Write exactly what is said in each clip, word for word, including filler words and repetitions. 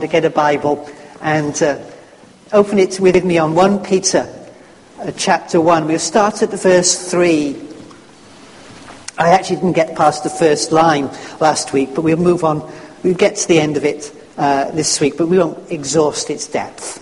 to get a Bible and uh, open it with me on First Peter uh, chapter one. We'll start at verse three. I actually didn't get past the first line last week, but we'll move on. We'll get to the end of it uh, this week, but we won't exhaust its depth.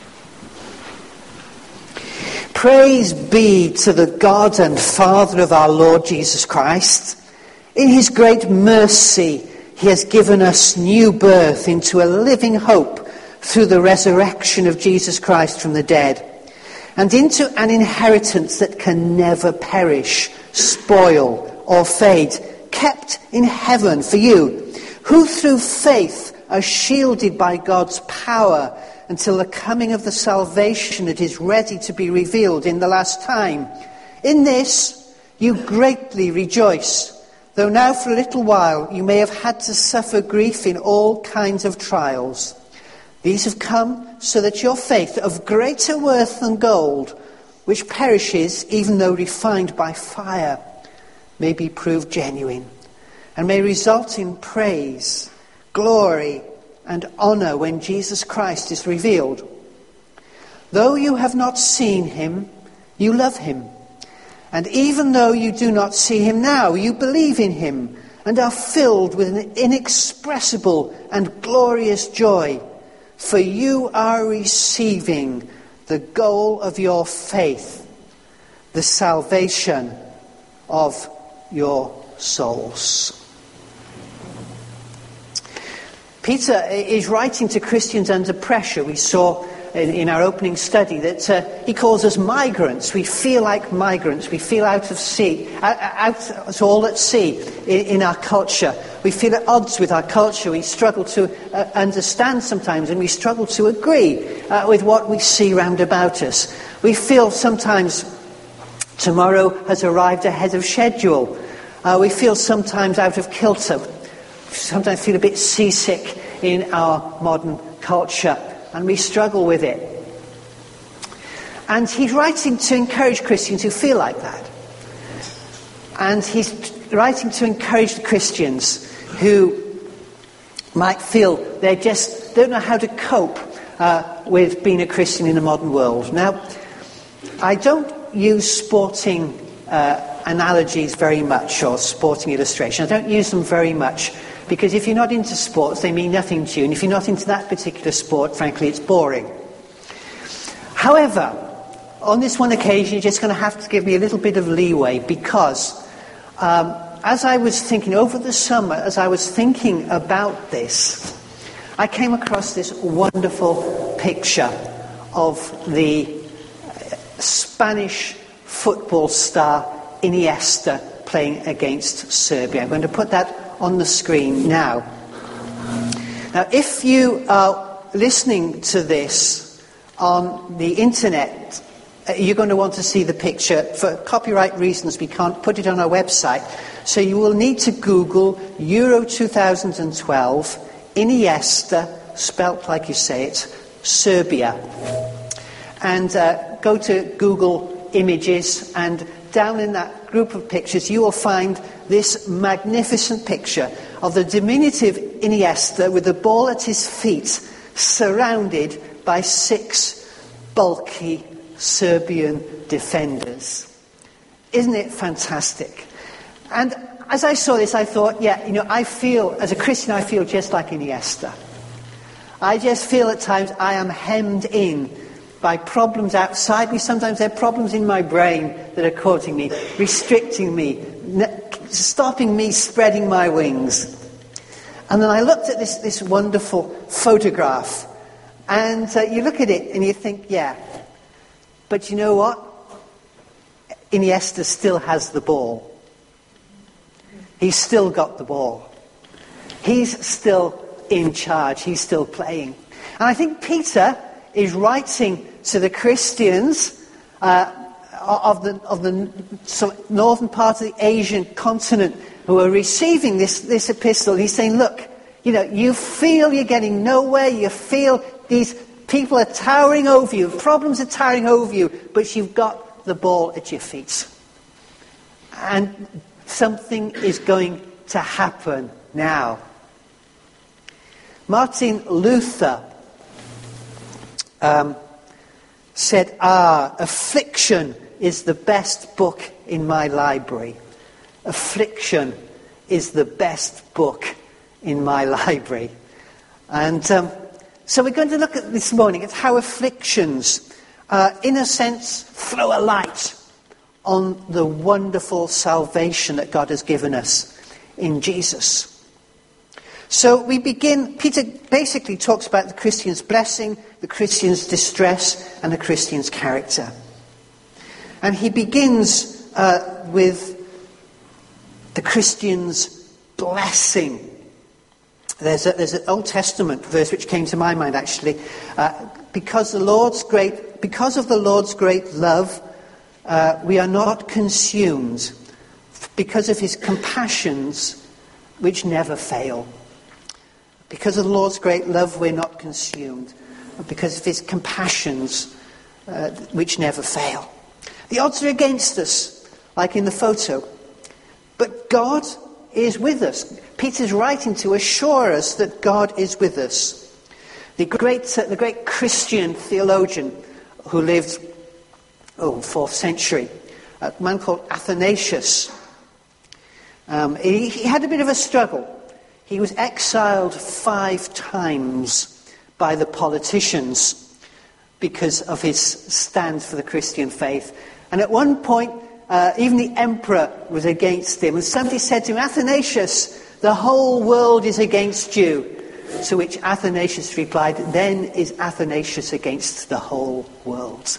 Praise be to the God and Father of our Lord Jesus Christ. In his great mercy, he has given us new birth into a living hope through the resurrection of Jesus Christ from the dead, and into an inheritance that can never perish, spoil, or fade, kept in heaven for you, who through faith are shielded by God's power until the coming of the salvation that is ready to be revealed in the last time. In this you greatly rejoice, though now for a little while you may have had to suffer grief in all kinds of trials. These have come so that your faith, of greater worth than gold, which perishes even though refined by fire, may be proved genuine, and may result in praise, glory, and honour when Jesus Christ is revealed. Though you have not seen him, you love him. And even though you do not see him now, you believe in him and are filled with an inexpressible and glorious joy, for you are receiving the goal of your faith, the salvation of your souls. Peter is writing to Christians under pressure. We saw in, in our opening study that uh, he calls us migrants. We feel like migrants. We feel out of sea, out, out so all at sea in, in our culture. We feel at odds with our culture. We struggle to uh, understand sometimes, and we struggle to agree uh, with what we see round about us. We feel sometimes tomorrow has arrived ahead of schedule. Uh, we feel sometimes out of kilter. Sometimes feel a bit seasick in our modern culture, and we struggle with it. And he's writing to encourage Christians who feel like that. And he's writing to encourage the Christians who might feel they just don't know how to cope uh, with being a Christian in a modern world. Now, I don't use sporting uh, analogies very much, or sporting illustrations. I don't use them very much, because if you're not into sports, they mean nothing to you. And if you're not into that particular sport, frankly, it's boring. However, on this one occasion, you're just going to have to give me a little bit of leeway, because um, as I was thinking over the summer, as I was thinking about this, I came across this wonderful picture of the Spanish football star Iniesta playing against Serbia. I'm going to put that on the screen now. Now, if you are listening to this on the internet, you're going to want to see the picture. For copyright reasons, we can't put it on our website. So you will need to Google Euro two thousand twelve, Iniesta, spelt like you say it, Serbia. And uh, go to Google Images, and down in that group of pictures you will find this magnificent picture of the diminutive Iniesta with the ball at his feet, surrounded by six bulky Serbian defenders. Isn't it fantastic? And as I saw this, I thought, yeah, you know, I feel, as a Christian, I feel just like Iniesta. I just feel at times I am hemmed in by problems outside me. Sometimes there are problems in my brain that are causing me, restricting me, stopping me spreading my wings. And then I looked at this, this wonderful photograph, and uh, you look at it and you think, yeah, but you know what? Iniesta still has the ball. He's still got the ball. He's still in charge. He's still playing. And I think Peter is writing to the Christians uh, of the of the northern part of the Asian continent who are receiving this, this epistle. He's saying, look, you know, you feel you're getting nowhere, you feel these people are towering over you, problems are towering over you, but you've got the ball at your feet. And something is going to happen now. Martin Luther um, said, ah, affliction is the best book in my library. Affliction is the best book in my library. And um, so we're going to look at this morning at how afflictions, uh, in a sense, throw a light on the wonderful salvation that God has given us in Jesus. So we begin, Peter basically talks about the Christian's blessing, the Christian's distress, and the Christian's character. And he begins uh, with the Christian's blessing. There's, a, there's an Old Testament verse which came to my mind actually. Uh, because the Lord's great, because of the Lord's great love, uh, we are not consumed, because of his compassions which never fail. Because of the Lord's great love, we're not consumed. Because of his compassions, uh, which never fail. The odds are against us, like in the photo. But God is with us. Peter's writing to assure us that God is with us. The great, uh, the great Christian theologian who lived, oh, fourth century, a man called Athanasius. Um, he, he had a bit of a struggle. He was exiled five times by the politicians because of his stand for the Christian faith. And at one point, uh, even the emperor was against him. And somebody said to him, Athanasius, the whole world is against you. To which Athanasius replied, then is Athanasius against the whole world.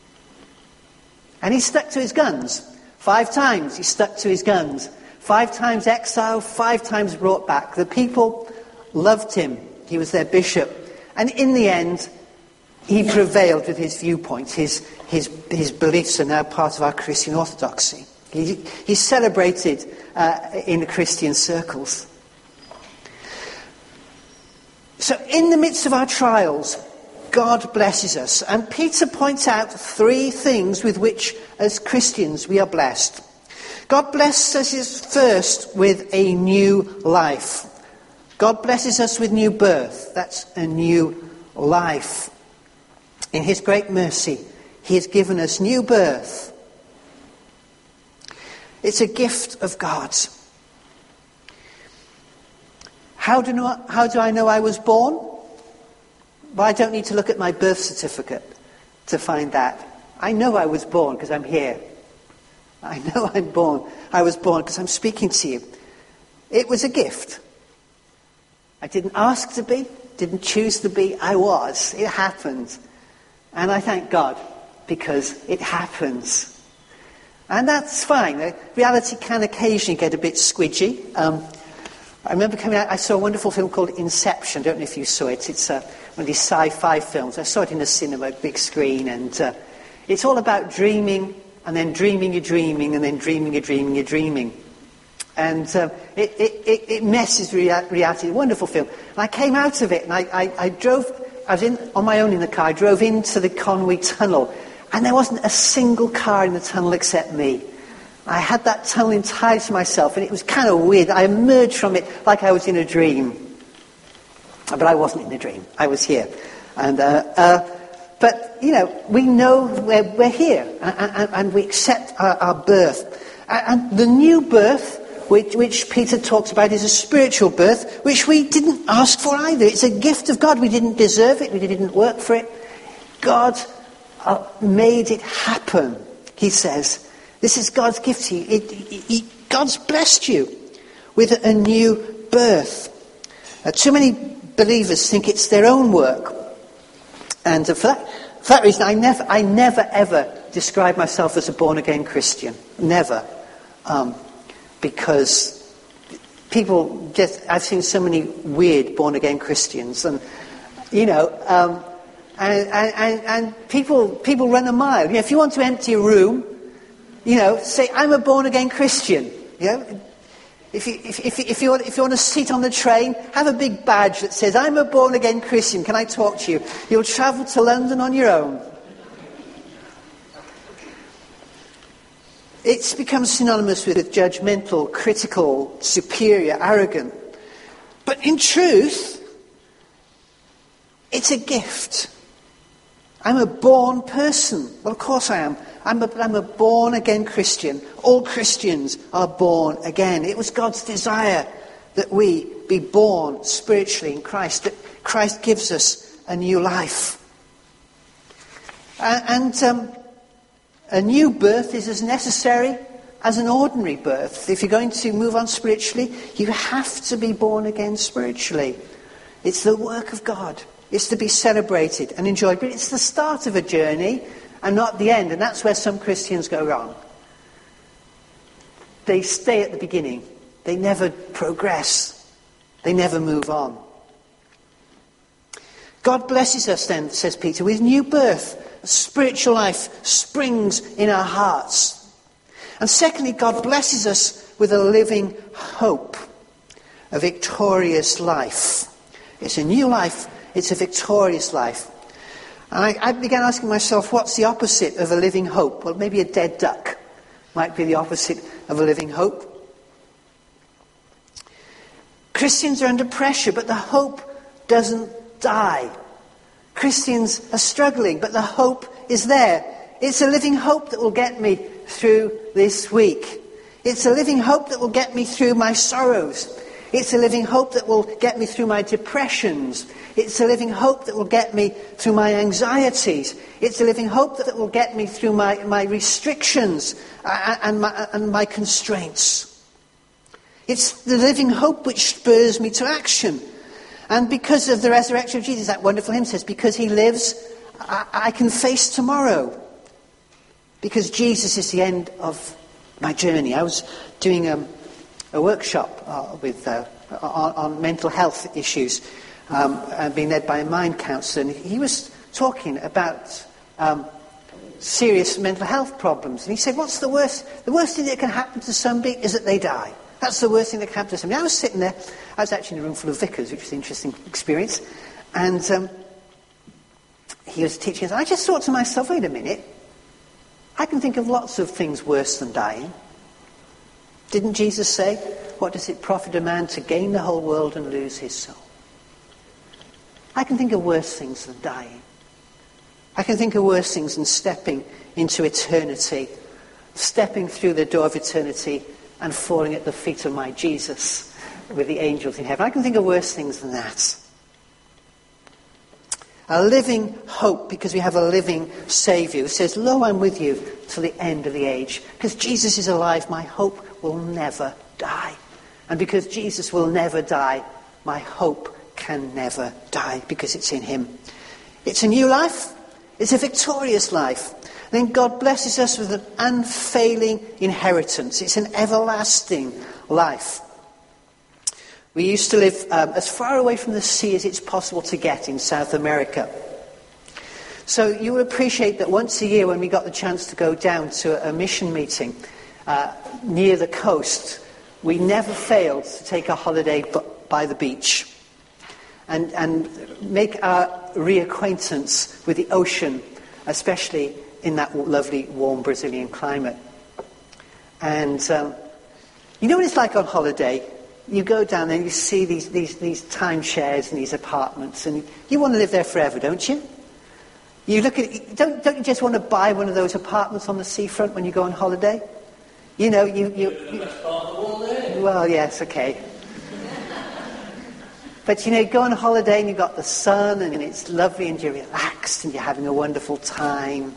And he stuck to his guns. Five times he stuck to his guns. Five times exiled, five times brought back. The people loved him. He was their bishop. And in the end, he prevailed with his viewpoints. His, his, his beliefs are now part of our Christian orthodoxy. He, he's celebrated uh, in the Christian circles. So in the midst of our trials, God blesses us. And Peter points out three things with which, as Christians, we are blessed. God blesses us first with a new life. God blesses us with new birth. That's a new life. In his great mercy, he has given us new birth. It's a gift of God. How do, know, how do I know I was born? Well, I don't need to look at my birth certificate to find that. I know I was born because I'm here. I know I'm born. I was born because I'm speaking to you. It was a gift. I didn't ask to be, didn't choose to be. I was. It happened. And I thank God because it happens. And that's fine. The reality can occasionally get a bit squidgy. Um, I remember coming out, I saw a wonderful film called Inception. I don't know if you saw it. It's uh, one of these sci-fi films. I saw it in the cinema, big screen. And uh, it's all about dreaming. And then dreaming you're dreaming, and then dreaming you're dreaming you're dreaming. And uh, it, it, it, it messes with rea- reality. A wonderful film. And I came out of it, and I, I, I drove, I was in, on my own in the car, I drove into the Conwy Tunnel, and there wasn't a single car in the tunnel except me. I had that tunnel entirely to myself, and it was kind of weird. I emerged from it like I was in a dream. But I wasn't in a dream. I was here. And... Uh, uh, But, you know, we know we're, we're here, and, and, and we accept our, our birth. And, and the new birth, which, which Peter talks about, is a spiritual birth, which we didn't ask for either. It's a gift of God. We didn't deserve it. We didn't work for it. God uh, made it happen, he says. This is God's gift to you. It, it, it, God's blessed you with a new birth. Uh, too many believers think it's their own work. And for that, for that reason, I never, I never ever describe myself as a born-again Christian. Never. Um, because people just, I've seen so many weird born-again Christians. And, you know, um, and, and, and people, people run a mile. You know, if you want to empty a room, you know, say, I'm a born-again Christian. You know, If you, if, if, if, you want, if you want a seat on the train, have a big badge that says, I'm a born-again Christian, can I talk to you? You'll travel to London on your own. It's become synonymous with judgmental, critical, superior, arrogant. But in truth, It's a gift. I'm a born person. Well, of course I am. I'm a, I'm a born-again Christian. All Christians are born again. It was God's desire that we be born spiritually in Christ, that Christ gives us a new life. Uh, and um, a new birth is as necessary as an ordinary birth. If you're going to move on spiritually, you have to be born again spiritually. It's the work of God. It's to be celebrated and enjoyed. But it's the start of a journey and not the end. And that's where some Christians go wrong. They stay at the beginning. They never progress. They never move on. God blesses us then, says Peter, with new birth. Spiritual life springs in our hearts. And secondly, God blesses us with a living hope. A victorious life. It's a new life. It's a victorious life. And I, I began asking myself, what's the opposite of a living hope? Well, maybe a dead duck might be the opposite of a living hope. Christians are under pressure, but the hope doesn't die. Christians are struggling, but the hope is there. It's a living hope that will get me through this week. It's a living hope that will get me through my sorrows. It's a living hope that will get me through my depressions. It's a living hope that will get me through my anxieties. It's a living hope that will get me through my, my restrictions and my, and my constraints. It's the living hope which spurs me to action. And because of the resurrection of Jesus, that wonderful hymn says, because he lives, I, I can face tomorrow. Because Jesus is the end of my journey. I was doing um, a workshop uh, with uh, on, on mental health issues, um, and being led by a mind counsellor, and he was talking about um, serious mental health problems. And he said, what's the worst? The worst thing that can happen to somebody is that they die. That's the worst thing that can happen to somebody. I was sitting there, I was actually in a room full of vicars, which was an interesting experience, and um, he was teaching us. I just thought to myself, wait a minute, I can think of lots of things worse than dying. Didn't Jesus say, what does it profit a man to gain the whole world and lose his soul? I can think of worse things than dying. I can think of worse things than stepping into eternity, stepping through the door of eternity and falling at the feet of my Jesus with the angels in heaven. I can think of worse things than that. A living hope, because we have a living Saviour who says, lo, I'm with you till the end of the age. Because Jesus is alive, my hope will never die. And because Jesus will never die, my hope can never die, because it's in him. It's a new life. It's a victorious life. Then God blesses us with an unfailing inheritance. It's an everlasting life. We used to live um, as far away from the sea as it's possible to get in South America. So you will appreciate that once a year when we got the chance to go down to a mission meeting uh, near the coast, we never failed to take a holiday b- by the beach and, and make our reacquaintance with the ocean, especially in that lovely warm Brazilian climate. And um, you know what it's like on holiday? You go down there and you see these, these, these timeshares and these apartments, and you want to live there forever, don't you? You look at don't don't you just want to buy one of those apartments on the seafront when you go on holiday? You know, you you, you well, yes, okay. But you know, you go on holiday and you've got the sun and it's lovely and you're relaxed and you're having a wonderful time.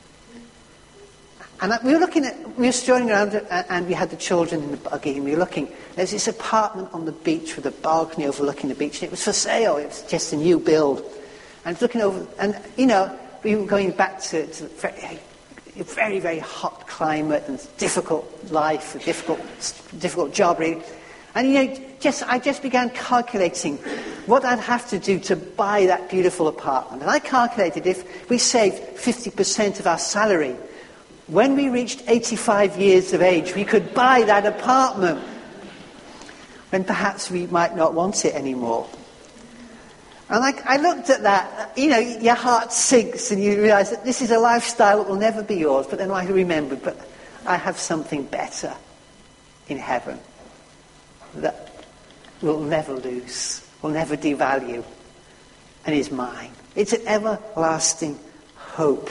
And we were looking at, we were strolling around and we had the children in the buggy and we were looking. There's this apartment on the beach with a balcony overlooking the beach and it was for sale. It was just a new build. And looking over, and you know, we were going back to, to very, very, very hot climate and difficult life, a difficult, difficult job really. And you know, just I just began calculating what I'd have to do to buy that beautiful apartment. And I calculated if we saved fifty percent of our salary, when we reached eighty-five years of age, we could buy that apartment. When perhaps we might not want it anymore. And I, I looked at that, you know, your heart sinks and you realise that this is a lifestyle that will never be yours. But then I remembered, but I have something better in heaven that will never lose, will never devalue. and is mine. It's an everlasting hope.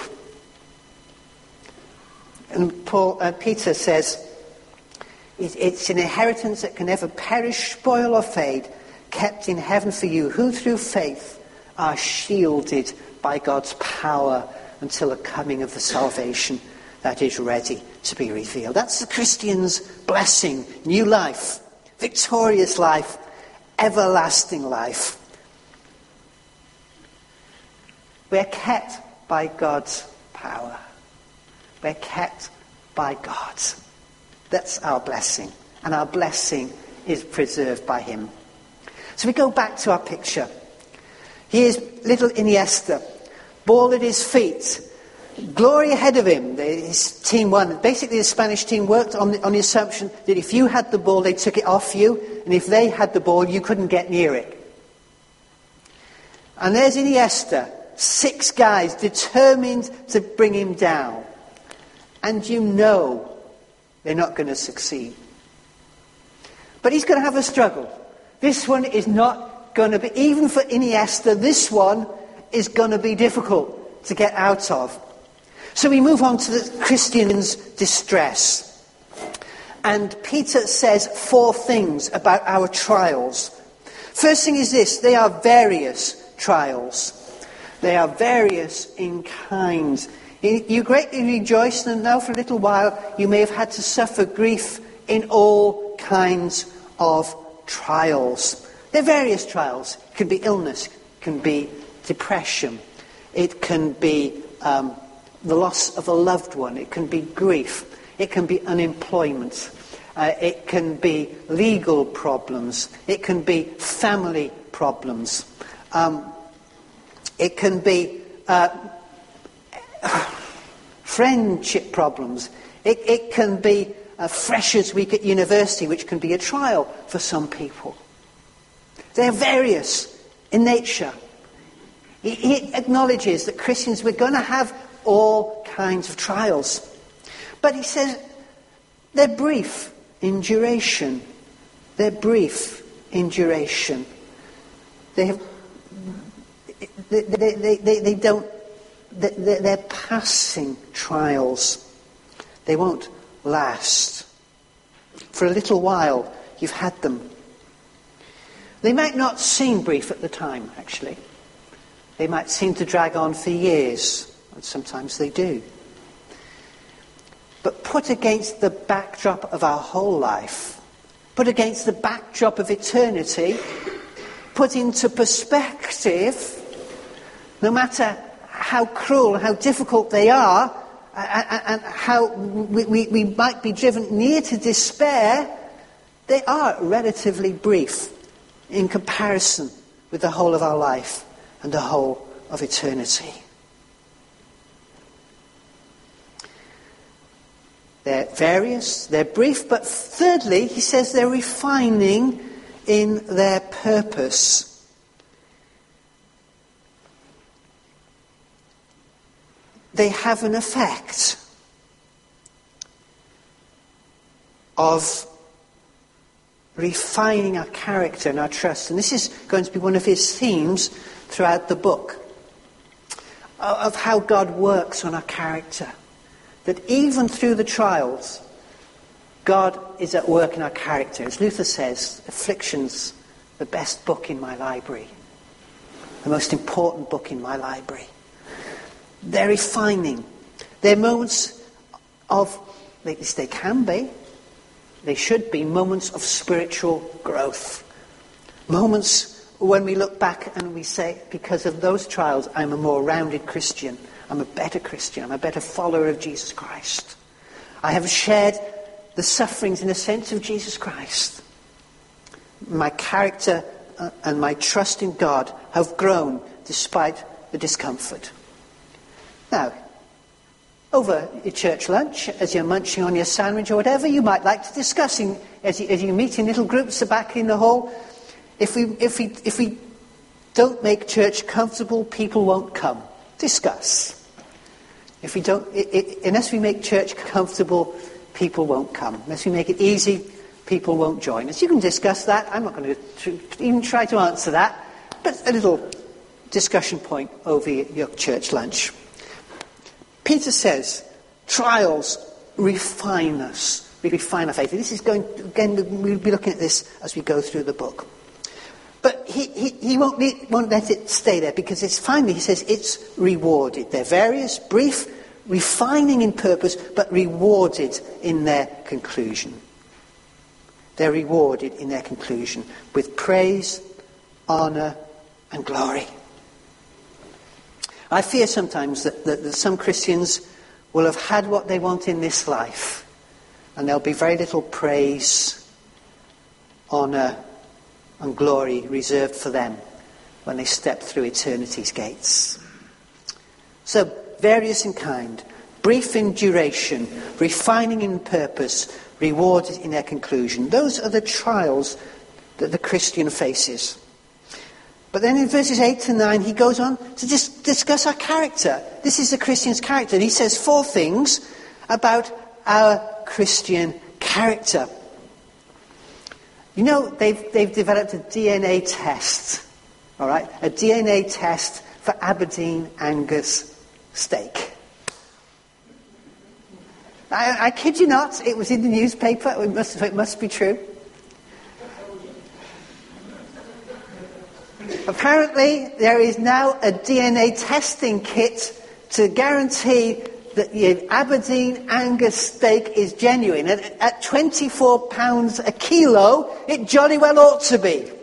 And Paul, uh, Peter says, it, it's an inheritance that can never perish, spoil or fade, kept in heaven for you, who through faith are shielded by God's power until the coming of the salvation that is ready to be revealed. That's the Christian's blessing. New life, victorious life, everlasting life. We're kept by God's power. We're kept by God. That's our blessing. And our blessing is preserved by him. So we go back to our picture. Here's little Iniesta, ball at his feet, glory ahead of him. His team won. Basically, the Spanish team worked on the, on the assumption that if you had the ball, they took it off you, and if they had the ball, you couldn't get near it. And there's Iniesta, six guys determined to bring him down. And you know they're not going to succeed. But he's going to have a struggle. This one is not going to be, even for Iniesta, this one is going to be difficult to get out of. So we move on to the Christian's distress. And Peter says four things about our trials. First thing is this: they are various trials. They are various in kind. You greatly rejoice, and now for a little while you may have had to suffer grief in all kinds of trials. They're various trials. It can be illness, it can be depression, it can be um, the loss of a loved one, it can be grief, it can be unemployment, uh, it can be legal problems, it can be family problems, um, it can be uh, friendship problems, it, it can be a Freshers' Week at university, which can be a trial for some people. They're various in nature. He, he acknowledges that Christians, we're going to have all kinds of trials. But he says they're brief in duration. They're brief in duration. They have, they, they, they, they, they don't, they, they're passing trials. They won't last. For a little while, you've had them. They might not seem brief at the time, actually. They might seem to drag on for years, and sometimes they do. But put against the backdrop of our whole life, put against the backdrop of eternity, put into perspective, no matter how cruel, how difficult they are, and how we, we, we might be driven near to despair, they are relatively brief in comparison with the whole of our life and the whole of eternity. They're various, they're brief, but thirdly, he says they're refining in their purpose. They have an effect of refining our character and our trust. And this is going to be one of his themes throughout the book, of how God works on our character. That even through the trials, God is at work in our character. As Luther says, affliction's the best book in my library, the most important book in my library. They're refining. They're moments of, at least they can be, they should be moments of spiritual growth. Moments when we look back and we say, because of those trials, I'm a more rounded Christian. I'm a better Christian. I'm a better follower of Jesus Christ. I have shared the sufferings in a sense of Jesus Christ. My character and my trust in God have grown despite the discomfort. Now, over your church lunch, as you're munching on your sandwich or whatever, you might like to discuss, in, as, you, as you meet in little groups back in the hall, if we, if we, if we don't make church comfortable, people won't come. Discuss. If we don't, it, it, unless we make church comfortable, people won't come. Unless we make it easy, people won't join us. You can discuss that. I'm not going to tr- even try to answer that, but a little discussion point over your church lunch. Peter says, trials refine us. We refine our faith. This is going, again, we'll be looking at this as we go through the book. But he, he, he won't, need, won't let it stay there, because it's finally, he says, it's rewarded. They're various, brief, refining in purpose, but rewarded in their conclusion. They're rewarded in their conclusion with praise, honour, and glory. I fear sometimes that, that, that some Christians will have had what they want in this life, and there'll be very little praise, honour, and glory reserved for them when they step through eternity's gates. So, various in kind, brief in duration, refining in purpose, rewarded in their conclusion. Those are the trials that the Christian faces. But then in verses eight to nine, he goes on to just discuss our character. This is the Christian's character. And he says four things about our Christian character. You know, they've, they've developed a D N A test, all right? A D N A test for Aberdeen Angus steak. I, I kid you not, it was in the newspaper. It must, it must be true. Apparently, there is now a D N A testing kit to guarantee that the Aberdeen Angus steak is genuine. At, at twenty-four pounds a kilo, it jolly well ought to be.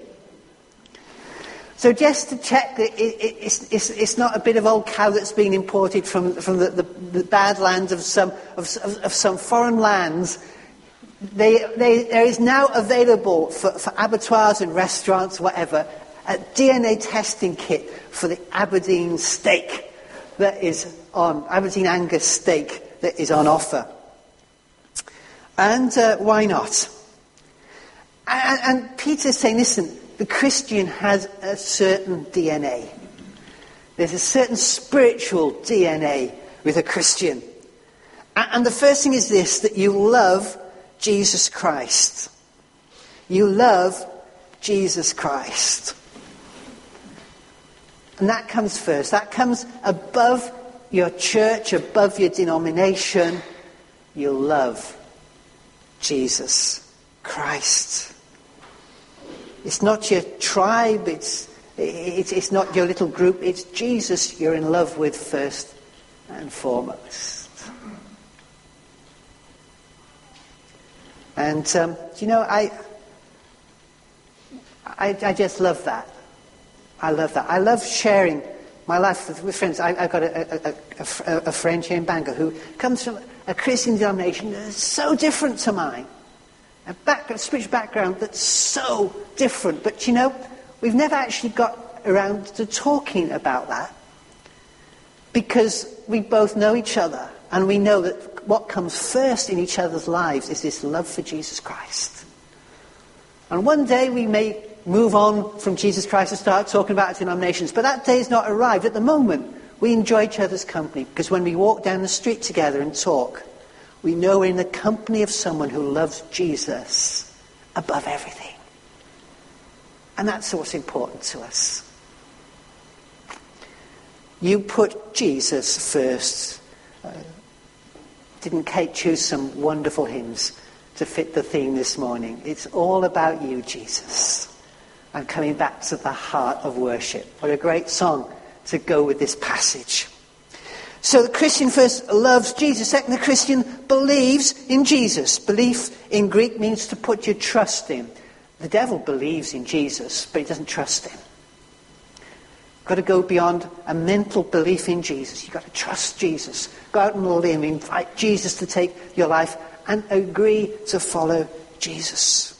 So just to check that it, it, it's, it's, it's not a bit of old cow that's been imported from, from the, the, the bad lands of some, of, of, of some foreign lands, they, they, there is now available for, for abattoirs and restaurants, whatever, a D N A testing kit for the Aberdeen steak that is on, Aberdeen Angus steak that is on offer. And uh, why not? And, and Peter's saying, listen, the Christian has a certain D N A. There's a certain spiritual D N A with a Christian. And, and the first thing is this, that you love Jesus Christ. You love Jesus Christ. And that comes first. That comes above your church, above your denomination. You love Jesus Christ. It's not your tribe, it's, it's, it's not your little group, it's Jesus you're in love with first and foremost. And, um, you know, I, I, I just love that. I love that. I love sharing my life with, with friends. I, I've got a, a, a, a friend here in Bangor who comes from a Christian denomination that is so different to mine. A, back, a spiritual background that's so different. But, you know, we've never actually got around to talking about that. Because we both know each other. And we know that what comes first in each other's lives is this love for Jesus Christ. And one day we may move on from Jesus Christ and start talking about denominations. But that day's not arrived. At the moment, we enjoy each other's company. Because when we walk down the street together and talk, we know we're in the company of someone who loves Jesus above everything. And that's what's important to us. You put Jesus first. Uh, didn't Kate choose some wonderful hymns to fit the theme this morning? It's all about you, Jesus. And coming back to the heart of worship. What a great song to go with this passage. So the Christian first loves Jesus. Second, the Christian believes in Jesus. Belief in Greek means to put your trust in. The devil believes in Jesus, but he doesn't trust him. You've got to go beyond a mental belief in Jesus. You've got to trust Jesus. Go out on a limb, invite Jesus to take your life, and agree to follow Jesus.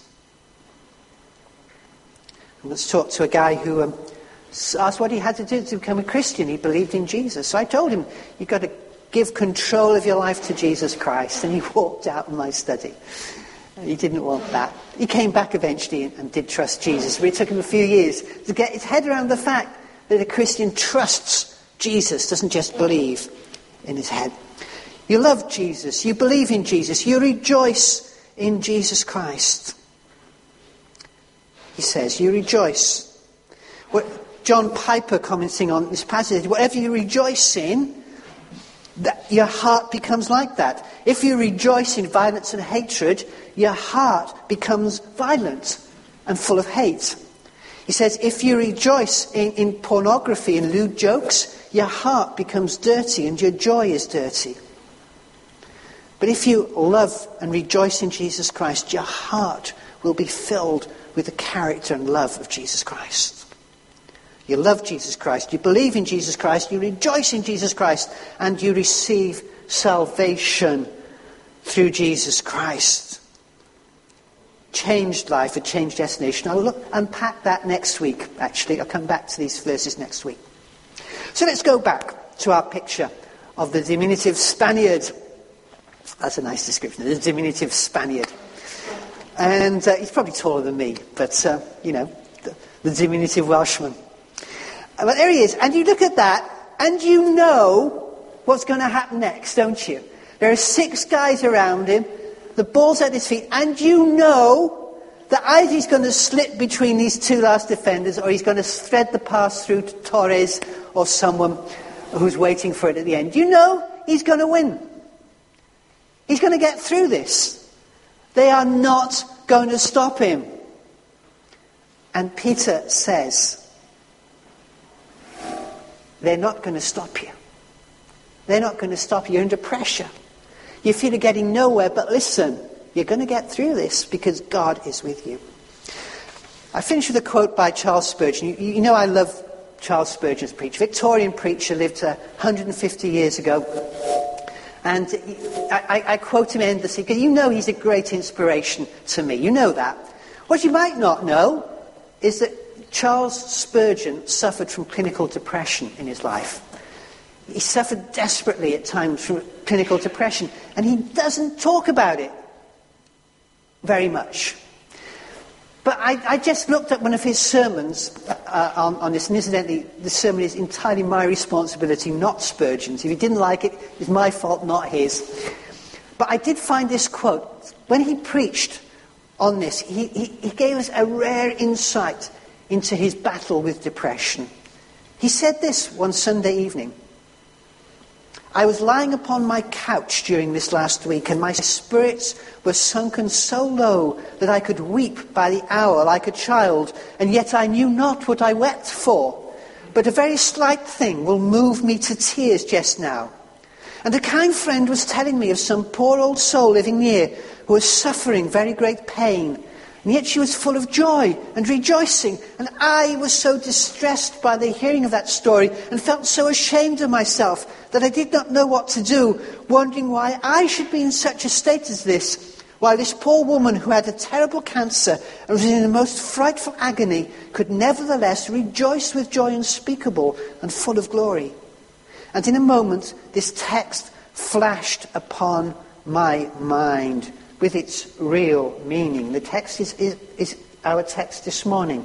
And let's talk to a guy who um, asked what he had to do to become a Christian. He believed in Jesus. So I told him, you've got to give control of your life to Jesus Christ. And he walked out of my study. He didn't want that. He came back eventually and, and did trust Jesus. But it took him a few years to get his head around the fact that a Christian trusts Jesus, doesn't just believe in his head. You love Jesus. You believe in Jesus. You rejoice in Jesus Christ. He says, you rejoice. John Piper, commenting on this passage, whatever you rejoice in, that your heart becomes like that. If you rejoice in violence and hatred, your heart becomes violent and full of hate. He says, if you rejoice in, in pornography and lewd jokes, your heart becomes dirty and your joy is dirty. But if you love and rejoice in Jesus Christ, your heart will be filled with the character and love of Jesus Christ. You love Jesus Christ, you believe in Jesus Christ, you rejoice in Jesus Christ, and you receive salvation through Jesus Christ. Changed life, a changed destination. I'll look, unpack that next week, actually. I'll come back to these verses next week. So let's go back to our picture of the diminutive Spaniard. That's a nice description, the diminutive Spaniard. And uh, he's probably taller than me, but, uh, you know, the, the diminutive Welshman. But there he is, and you look at that, and you know what's going to happen next, don't you? There are six guys around him, the ball's at his feet, and you know that either he's going to slip between these two last defenders, or he's going to thread the pass through to Torres or someone who's waiting for it at the end. You know he's going to win. He's going to get through this. They are not going to stop him. And Peter says, they're not going to stop you. They're not going to stop you. You're under pressure. You feel you're getting nowhere, but listen, you're going to get through this because God is with you. I finish with a quote by Charles Spurgeon. You, you know I love Charles Spurgeon's preacher. Victorian preacher, lived uh, one hundred fifty years ago. And I, I, I quote him endlessly because you know he's a great inspiration to me. You know that. What you might not know is that Charles Spurgeon suffered from clinical depression in his life. He suffered desperately at times from clinical depression, and he doesn't talk about it very much. But I, I just looked at one of his sermons uh, on, on this, and incidentally, the sermon is entirely my responsibility, not Spurgeon's. If he didn't like it, it's my fault, not his. But I did find this quote. When he preached on this, he, he, he gave us a rare insight into his battle with depression. He said this one Sunday evening. I was lying upon my couch during this last week, and my spirits were sunken so low that I could weep by the hour like a child, and yet I knew not what I wept for. But a very slight thing will move me to tears just now. And a kind friend was telling me of some poor old soul living near who was suffering very great pain. And yet she was full of joy and rejoicing. And I was so distressed by the hearing of that story and felt so ashamed of myself that I did not know what to do, wondering why I should be in such a state as this, while this poor woman who had a terrible cancer and was in the most frightful agony could nevertheless rejoice with joy unspeakable and full of glory. And in a moment, this text flashed upon my mind with its real meaning. The text is, is, is our text this morning.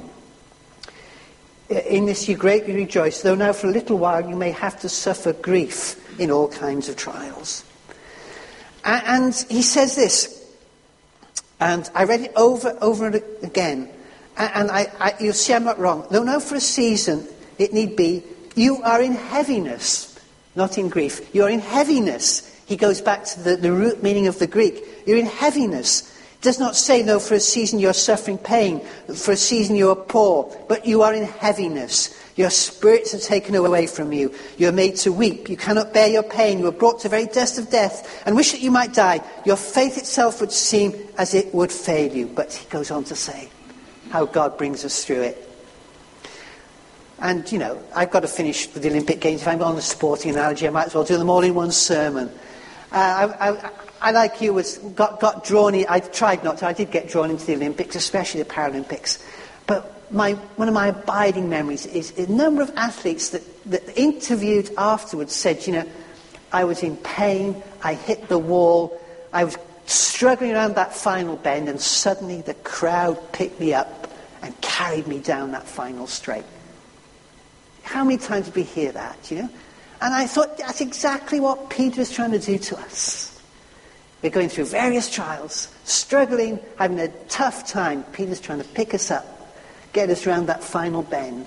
In this you greatly rejoice, though now for a little while you may have to suffer grief in all kinds of trials. And he says this, and I read it over over again, and I, I, you'll see I'm not wrong. Though now for a season it need be, you are in heaviness, not in grief. You are in heaviness. He goes back to the, the root meaning of the Greek. You're in heaviness. It does not say, no, for a season you're suffering pain, for a season you are poor, but you are in heaviness. Your spirits are taken away from you. You are made to weep. You cannot bear your pain. You are brought to the very dust of death and wish that you might die. Your faith itself would seem as it would fail you. But he goes on to say how God brings us through it. And, you know, I've got to finish with the Olympic Games. If I'm on the sporting analogy, I might as well do them all in one sermon. Uh, I, I, I, like you, was got, got drawn in. I tried not to. I did get drawn into the Olympics, especially the Paralympics. But my, one of my abiding memories is a number of athletes that, that interviewed afterwards said, you know, I was in pain, I hit the wall, I was struggling around that final bend, and suddenly the crowd picked me up and carried me down that final straight. How many times did we hear that, you know? And I thought, that's exactly what Peter is trying to do to us. We're going through various trials, struggling, having a tough time. Peter's trying to pick us up, get us around that final bend,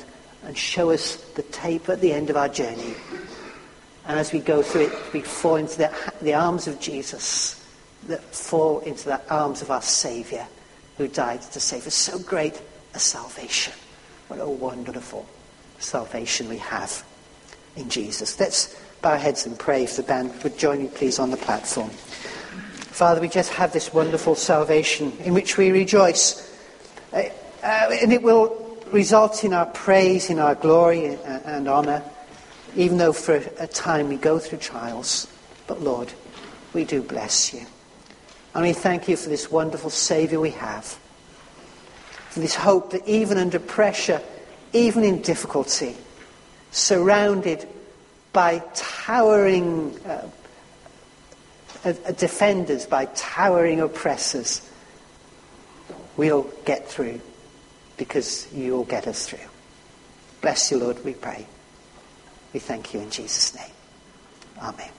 and show us the tape at the end of our journey. And as we go through it, we fall into the, the arms of Jesus, that fall into the arms of our Saviour who died to save us. So great a salvation. What a wonderful salvation we have in Jesus. Let's bow our heads and pray. If the band would join me, please, on the platform. Father, we just have this wonderful salvation in which we rejoice. Uh, uh, and it will result in our praise, in our glory and, and honour, even though for a time we go through trials. But Lord, we do bless you. And we thank you for this wonderful Saviour we have. For this hope that even under pressure, even in difficulty, surrounded by towering uh, uh, defenders, by towering oppressors, we'll get through because you'll get us through. Bless you, Lord, we pray. We thank you in Jesus' name. Amen.